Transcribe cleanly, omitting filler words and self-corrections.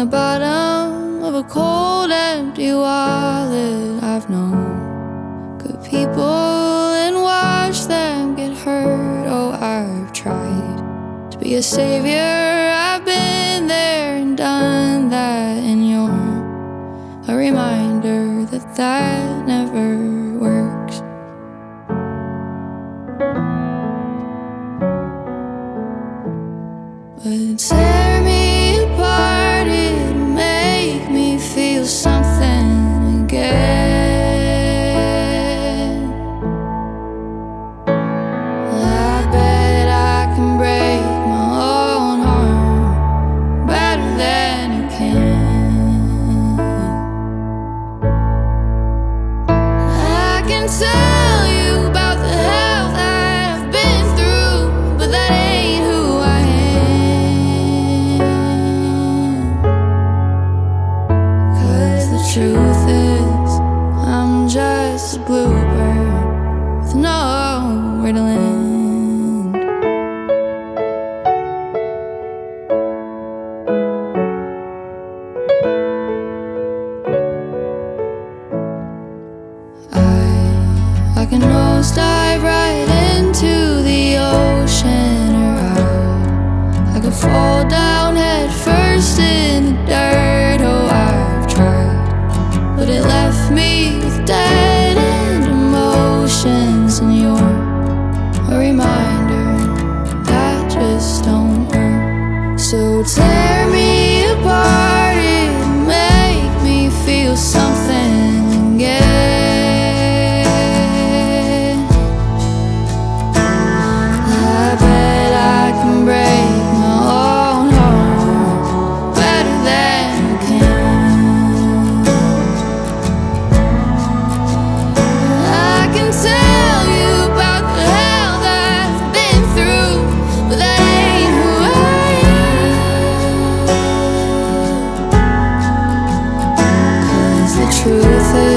the bottom of a cold, empty wallet. I've known good people and watched them get hurt. Oh, I've tried to be a savior. I've been there and done that, and you're a reminder that that never works. But tear me apart, it'll make me feel something again. I bet I can break my own heart better than you can. I can tell you about the hell that I've been through, but that ain't who I am. 'Cause the truth is, I'm just a bluebird with nowhere to land. I can nose dive right into the ocean, or I could fall down head first in the dirt. Oh, I've tried, but it left me with dead end emotions, and you're a reminder that just don't work. So tear me apart, it'll make me feel something again. I bet I can break my own heart better than you can. I can tell you about the hell that I've been through, but that ain't who I am. 'Cause the truth is,